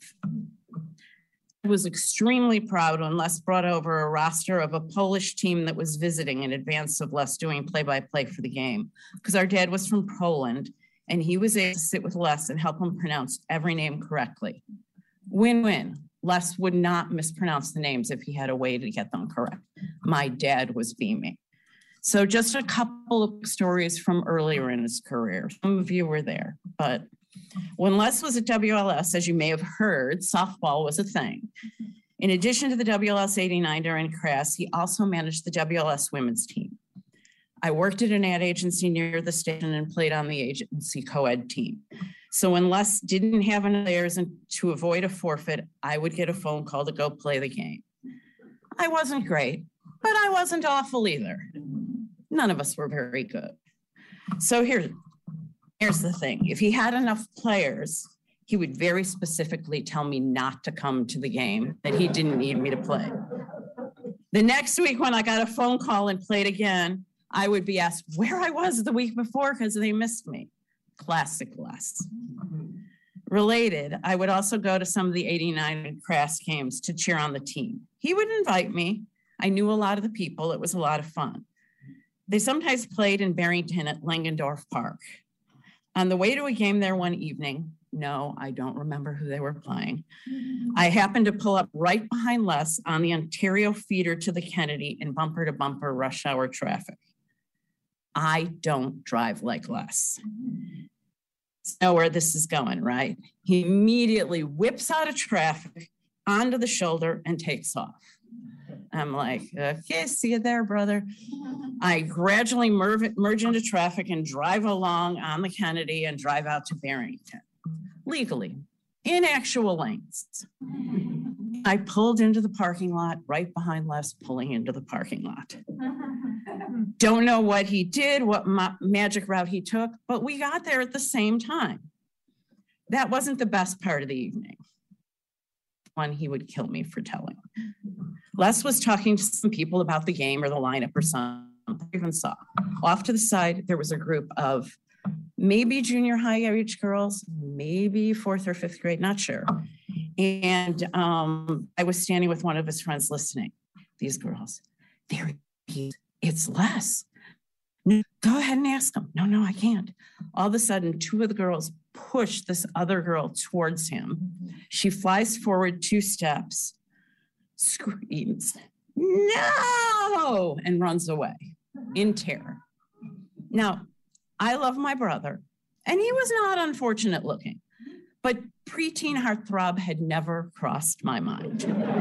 I was extremely proud when Les brought over a roster of a Polish team that was visiting in advance of Les doing play-by-play for the game, because our dad was from Poland and he was able to sit with Les and help him pronounce every name correctly. Win-win. Les would not mispronounce the names if he had a way to get them correct. My dad was beaming. So just a couple of stories from earlier in his career. Some of you were there, but when Les was at W L S, as you may have heard, softball was a thing. In addition to the W L S eighty-nine during Crass, he also managed the W L S women's team. I worked at an ad agency near the station and played on the agency co-ed team. So when Les didn't have any players and to avoid a forfeit, I would get a phone call to go play the game. I wasn't great, but I wasn't awful either. None of us were very good. So here, here's the thing. If he had enough players, he would very specifically tell me not to come to the game, that he didn't need me to play. The next week when I got a phone call and played again, I would be asked where I was the week before because they missed me. Classic Les. Related, I would also go to some of the eighty-nine Crass games to cheer on the team. He would invite me. I knew a lot of the people. It was a lot of fun. They sometimes played in Barrington at Langendorf Park. On the way to a game there one evening, no, I don't remember who they were playing. I happened to pull up right behind Les on the Ontario feeder to the Kennedy in bumper to bumper rush hour traffic. I don't drive like Les. Know where this is going, right? He immediately whips out of traffic onto the shoulder and takes off. I'm like, okay, see you there, brother. I gradually merge, merge into traffic and drive along on the Kennedy and drive out to Barrington, legally, in actual lanes. I pulled into the parking lot right behind Les pulling into the parking lot. Don't know what he did, what ma- magic route he took, but we got there at the same time. That wasn't the best part of the evening. One he would kill me for telling. Les was talking to some people about the game or the lineup or something. I even saw. Off to the side, there was a group of maybe junior high age girls, maybe fourth or fifth grade, not sure. And um, I was standing with one of his friends listening. These girls, there he is. It's Les. No, go ahead and ask him. No, no, I can't. All of a sudden, two of the girls push this other girl towards him. She flies forward two steps, screams, no, and runs away in terror. Now, I love my brother, and he was not unfortunate looking, but preteen heartthrob had never crossed my mind.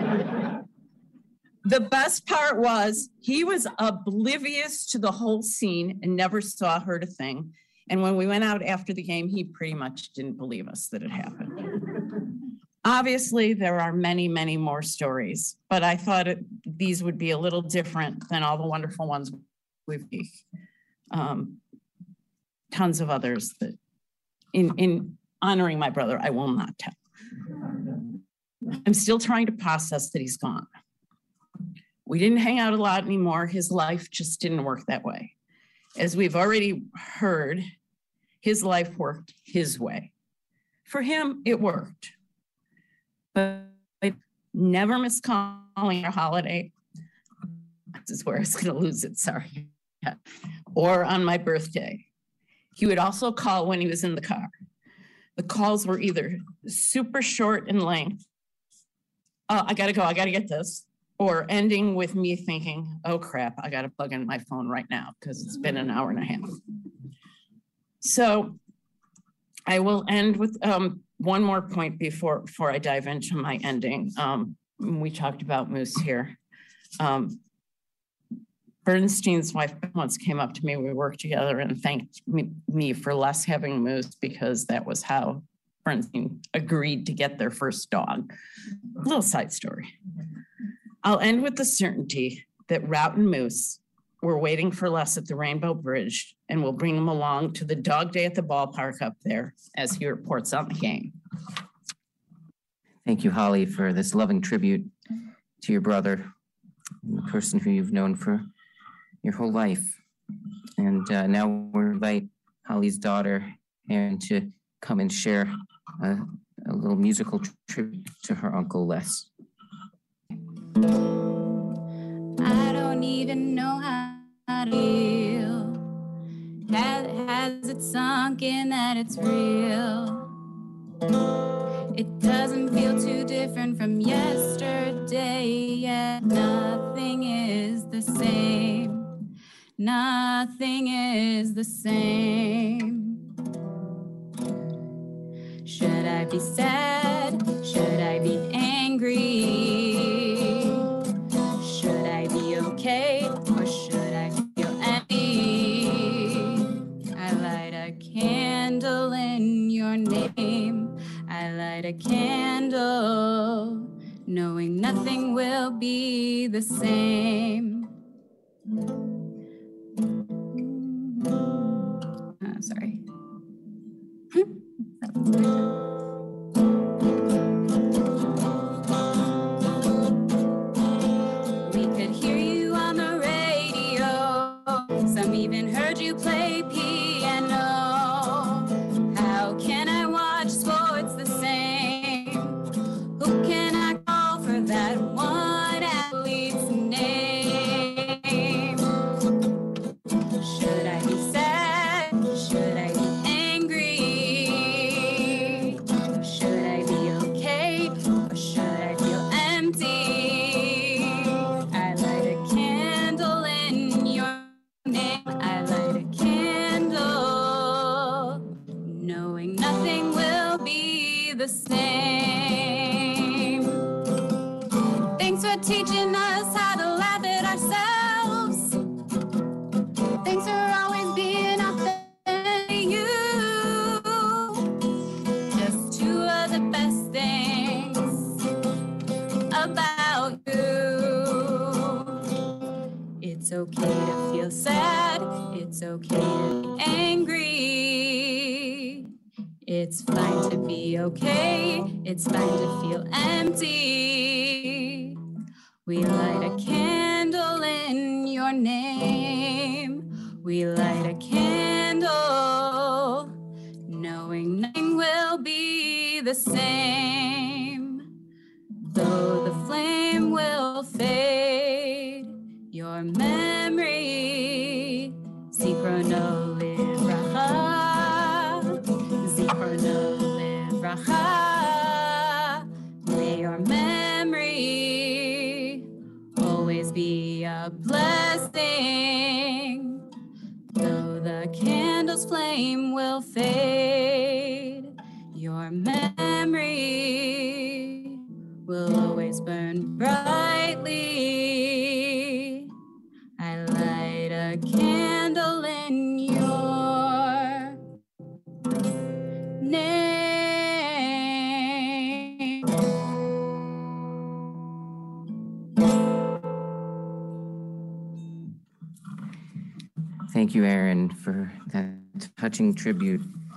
The best part was he was oblivious to the whole scene and never saw, heard a thing. And when we went out after the game, he pretty much didn't believe us that it happened. Obviously, there are many, many more stories, but I thought it, these would be a little different than all the wonderful ones we've um, tons of others that in, in honoring my brother, I will not tell. I'm still trying to process that he's gone. We didn't hang out a lot anymore. His life just didn't work that way. As we've already heard, his life worked his way. For him, it worked. But I never missed calling a holiday. This is where I was going to lose it, sorry. Or on my birthday. He would also call when he was in the car. The calls were either super short in length. Oh, I got to go. I got to get this. Or ending with me thinking, oh crap, I got to plug in my phone right now because it's been an hour and a half. So I will end with um, one more point before, before I dive into my ending. Um, we talked about Moose here. Um, Bernstein's wife once came up to me, we worked together and thanked me, me for Les having Moose because that was how Bernstein agreed to get their first dog. A little side story. I'll end with the certainty that Route and Moose were waiting for Les at the Rainbow Bridge and will bring him along to the dog day at the ballpark up there as he reports on the game. Thank you, Holly, for this loving tribute to your brother, the person who you've known for your whole life. And uh, now we'll invite Holly's daughter, Erin, to come and share a, a little musical tribute to her uncle, Les. I don't even know how to feel. Has, has it sunk in that it's real? It doesn't feel too different from yesterday, yet nothing is the same. Nothing is the same. Should I be sad? Should I be angry? Okay, or should I feel empty? I light a candle in your name. I light a candle, knowing nothing will be the same. Oh, sorry. That was my the same. Thanks for teaching us how to laugh at ourselves. Thanks for always being authentic to you. Just two of the best things about you. It's okay to feel sad. It's okay to be angry. It's fine to be okay. It's fine to feel empty. We light a candle in your name. We light a candle, knowing nothing will be the same. Though the flame will fade, your memory, Zichrono livracha, Zichrono livracha. May your memory always be a blessing. Though the candle's flame will fade, your memory will always burn brightly. I light a candle in your name. Thank you, Aaron, for that touching tribute.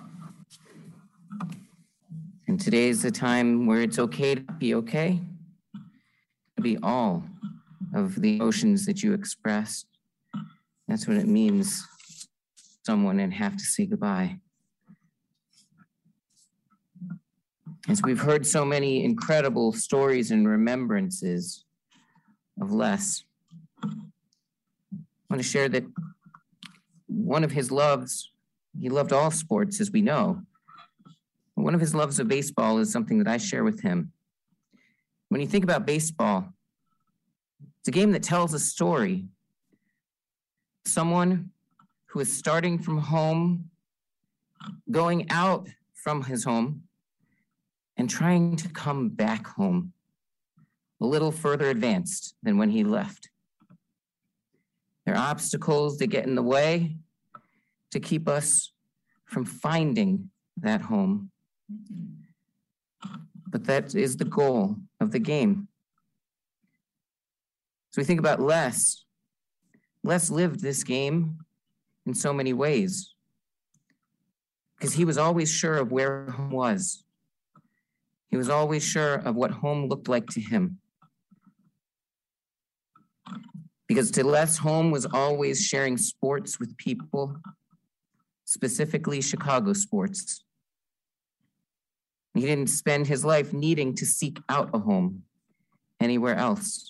And today is the time where it's okay to be okay, to be all of the emotions that you expressed. That's what it means, someone and have to say goodbye. As we've heard so many incredible stories and remembrances of Les, I want to share that one of his loves, he loved all sports, as we know. One of his loves of baseball is something that I share with him. When you think about baseball, it's a game that tells a story. Someone who is starting from home, going out from his home, and trying to come back home a little further advanced than when he left. There are obstacles that get in the way to keep us from finding that home. But that is the goal of the game. So we think about Les. Les lived this game in so many ways because he was always sure of where home was. He was always sure of what home looked like to him. Because to Les, home was always sharing sports with people, specifically Chicago sports. He didn't spend his life needing to seek out a home anywhere else.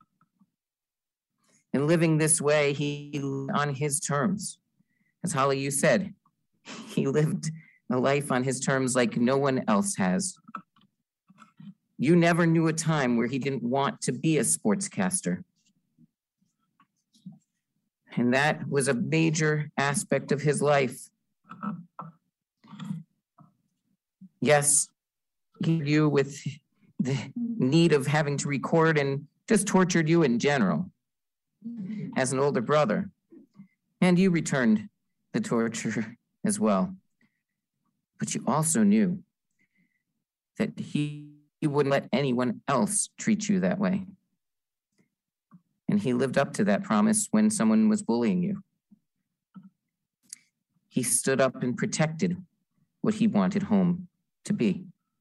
And living this way, he on his terms. As Holly, you said, he lived a life on his terms like no one else has. You never knew a time where he didn't want to be a sportscaster. And that was a major aspect of his life. Yes, you with the need of having to record and just tortured you in general as an older brother. And you returned the torture as well. But you also knew that he, he wouldn't let anyone else treat you that way. And he lived up to that promise when someone was bullying you. He stood up and protected what he wanted home to be.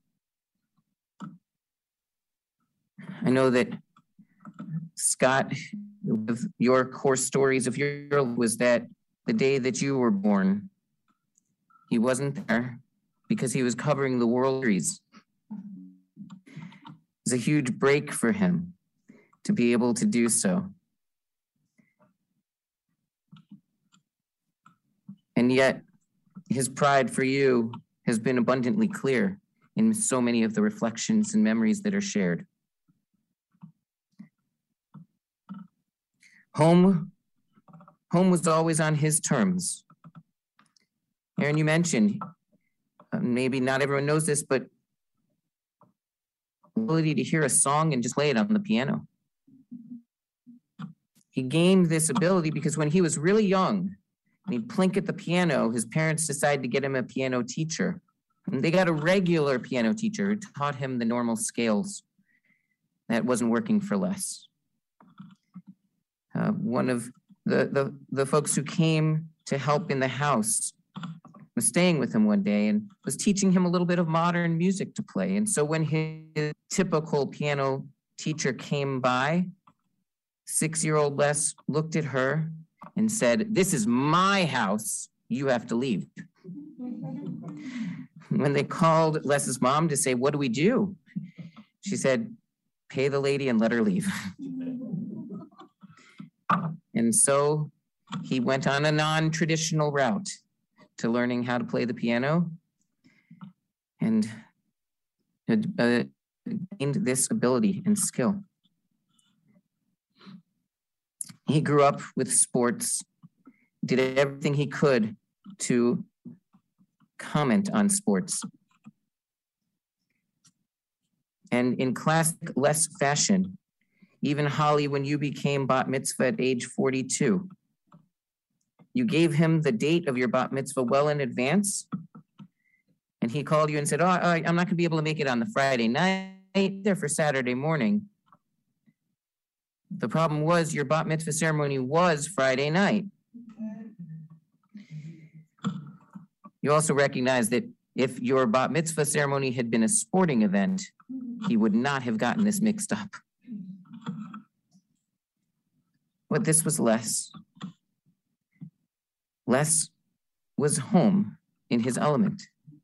I know that Scott, your core stories of your was that the day that you were born, he wasn't there because he was covering the World Series. It was a huge break for him to be able to do so. And yet, his pride for you has been abundantly clear in so many of the reflections and memories that are shared. Home, home was always on his terms. Aaron, you mentioned, uh, maybe not everyone knows this, but ability to hear a song and just play it on the piano. He gained this ability because when he was really young and he'd plink at the piano, his parents decided to get him a piano teacher. And they got a regular piano teacher who taught him the normal scales. That wasn't working for Les. Uh, one of the, the, the folks who came to help in the house was staying with him one day and was teaching him a little bit of modern music to play. And so when his typical piano teacher came by, six-year-old Les looked at her and said, "This is my house. You have to leave." When they called Les's mom to say, "What do we do?" she said, "Pay the lady and let her leave." And so he went on a non-traditional route to learning how to play the piano and uh, gained this ability and skill. He grew up with sports, did everything he could to comment on sports. And in classic Les fashion, even Holly, when you became bat mitzvah at age forty-two, you gave him the date of your bat mitzvah well in advance. And he called you and said, "Oh, I'm not gonna be able to make it on the Friday night, there for Saturday morning." The problem was your bat mitzvah ceremony was Friday night. You also recognize that if your bat mitzvah ceremony had been a sporting event, he would not have gotten this mixed up. But this was Les. Les was home in his element.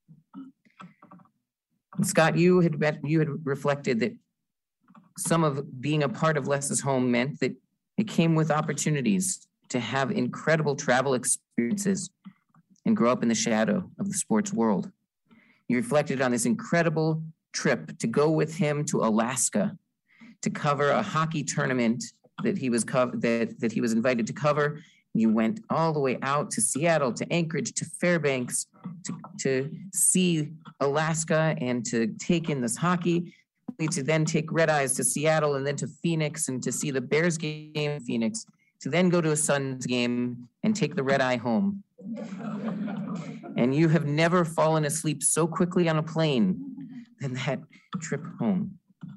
And Scott, you had bet, you had reflected that some of being a part of Les's home meant that it came with opportunities to have incredible travel experiences and grow up in the shadow of the sports world. You reflected on this incredible trip to go with him to Alaska to cover a hockey tournament that he was co- that, that he was invited to cover. You went all the way out to Seattle, to Anchorage, to Fairbanks, to, to see Alaska and to take in this hockey, to then take red eyes to Seattle and then to Phoenix and to see the Bears game in Phoenix, to then go to a Suns game and take the red eye home. And you have never fallen asleep so quickly on a plane than that trip home.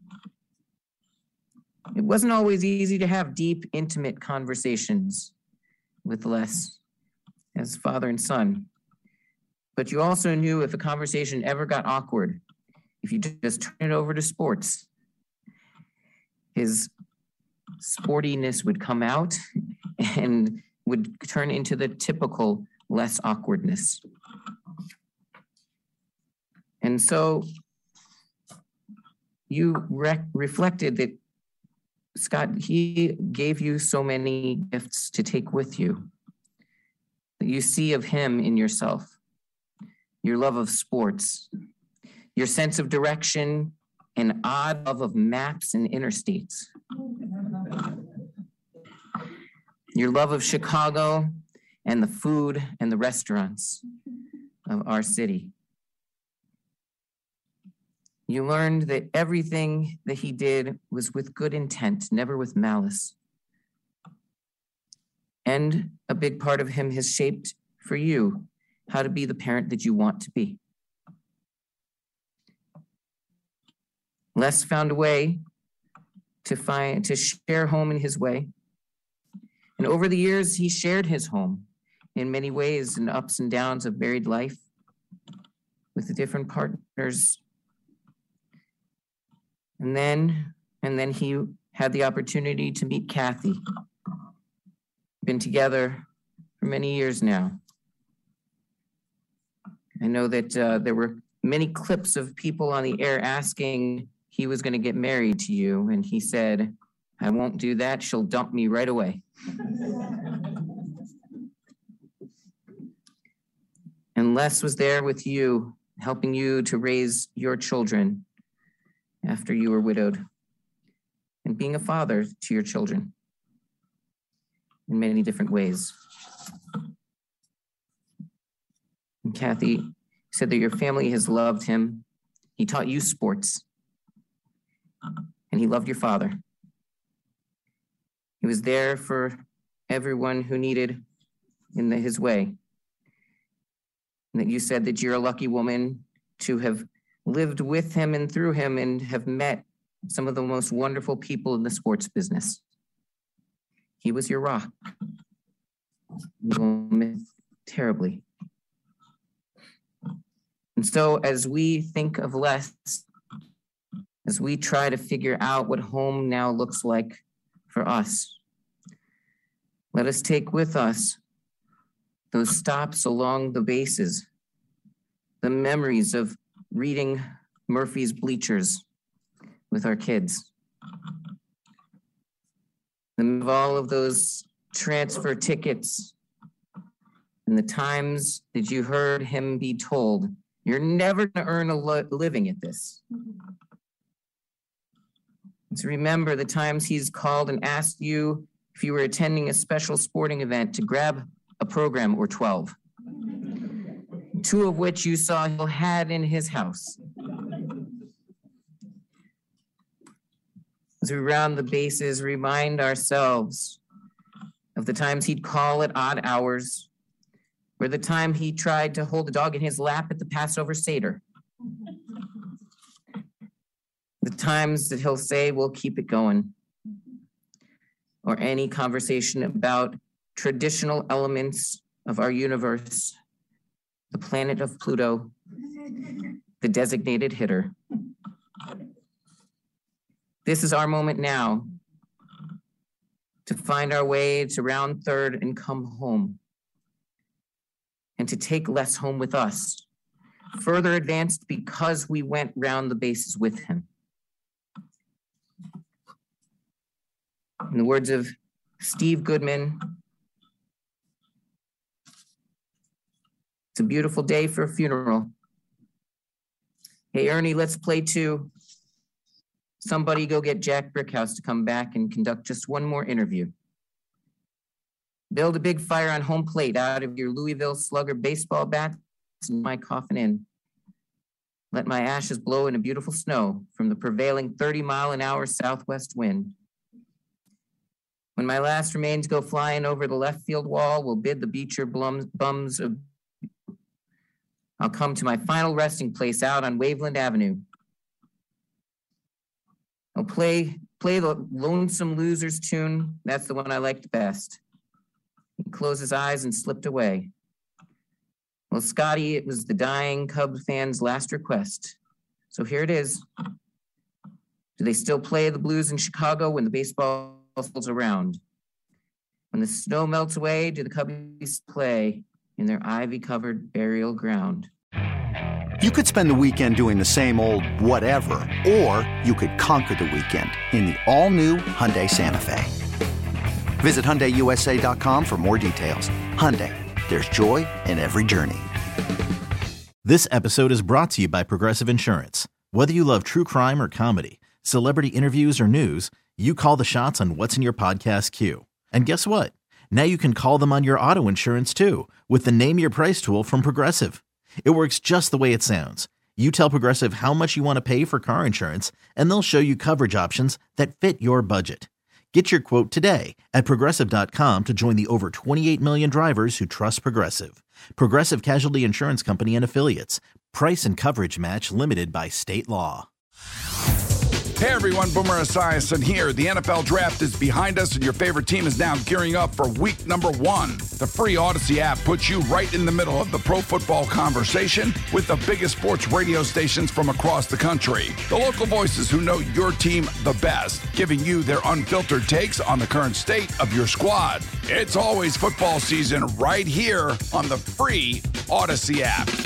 It wasn't always easy to have deep, intimate conversations with Les as father and son. But you also knew if a conversation ever got awkward, if you just turn it over to sports, his sportiness would come out and would turn into the typical Les awkwardness. And so you re- reflected that Scott, he gave you so many gifts to take with you that you see of him in yourself. Your love of sports, your sense of direction, and odd love of maps and interstates. Your love of Chicago and the food and the restaurants of our city. You learned that everything that he did was with good intent, never with malice. And a big part of him has shaped for you how to be the parent that you want to be. Les found a way to find, to share home in his way. And over the years, he shared his home in many ways and ups and downs of married life with the different partners. And then, and then he had the opportunity to meet Kathy. Been together for many years now. I know that uh, there were many clips of people on the air asking he was going to get married to you. And he said, "I won't do that. She'll dump me right away." And Les was there with you, helping you to raise your children after you were widowed, and being a father to your children in many different ways. And Kathy said that your family has loved him. He taught you sports. and he loved your father. He was there for everyone who needed in the, his way. And that you said that you're a lucky woman to have lived with him and through him and have met some of the most wonderful people in the sports business. He was your rock. You will miss terribly. And so as we think of Les, as we try to figure out what home now looks like for us, let us take with us those stops along the bases, the memories of reading Murphy's Bleachers with our kids, of all of those transfer tickets and the times that you heard him be told, you're never going to earn a lo- living at this. To remember the times he's called and asked you if you were attending a special sporting event to grab a program or twelve, two of which you saw he had in his house. As we round the bases, remind ourselves of the times he'd call at odd hours, or the time he tried to hold a dog in his lap at the Passover Seder. The times that he'll say, we'll keep it going. Or any conversation about traditional elements of our universe, the planet of Pluto, the designated hitter. This is our moment now to find our way to round third and come home, and to take Les home with us, further advanced because we went round the bases with him. In the words of Steve Goodman, it's a beautiful day for a funeral. Hey, Ernie, let's play two. Somebody go get Jack Brickhouse to come back and conduct just one more interview. Build a big fire on home plate out of your Louisville Slugger baseball bats and my coffin in. Let my ashes blow in a beautiful snow from the prevailing thirty mile an hour southwest wind. When my last remains go flying over the left field wall, we'll bid the Beecher blums, bums of... I'll come to my final resting place out on Waveland Avenue. I'll play, play the Lonesome Losers tune. That's the one I liked best. He closed his eyes and slipped away. Well, Scotty, it was the dying Cub fan's last request. So here it is. Do they still play the blues in Chicago when the baseball falls around? When the snow melts away, do the Cubbies play in their ivy-covered burial ground? You could spend the weekend doing the same old whatever, or you could conquer the weekend in the all-new Hyundai Santa Fe. Visit Hyundai U S A dot com for more details. Hyundai, there's joy in every journey. This episode is brought to you by Progressive Insurance. Whether you love true crime or comedy, celebrity interviews or news, you call the shots on what's in your podcast queue. And guess what? Now you can call them on your auto insurance too with the Name Your Price tool from Progressive. It works just the way it sounds. You tell Progressive how much you want to pay for car insurance, and they'll show you coverage options that fit your budget. Get your quote today at Progressive dot com to join the over twenty-eight million drivers who trust Progressive. Progressive Casualty Insurance Company and Affiliates. Price and coverage match limited by state law. Hey everyone, Boomer Esiason here. The N F L Draft is behind us and your favorite team is now gearing up for week number one. The free Odyssey app puts you right in the middle of the pro football conversation with the biggest sports radio stations from across the country. The local voices who know your team the best, giving you their unfiltered takes on the current state of your squad. It's always football season right here on the free Odyssey app.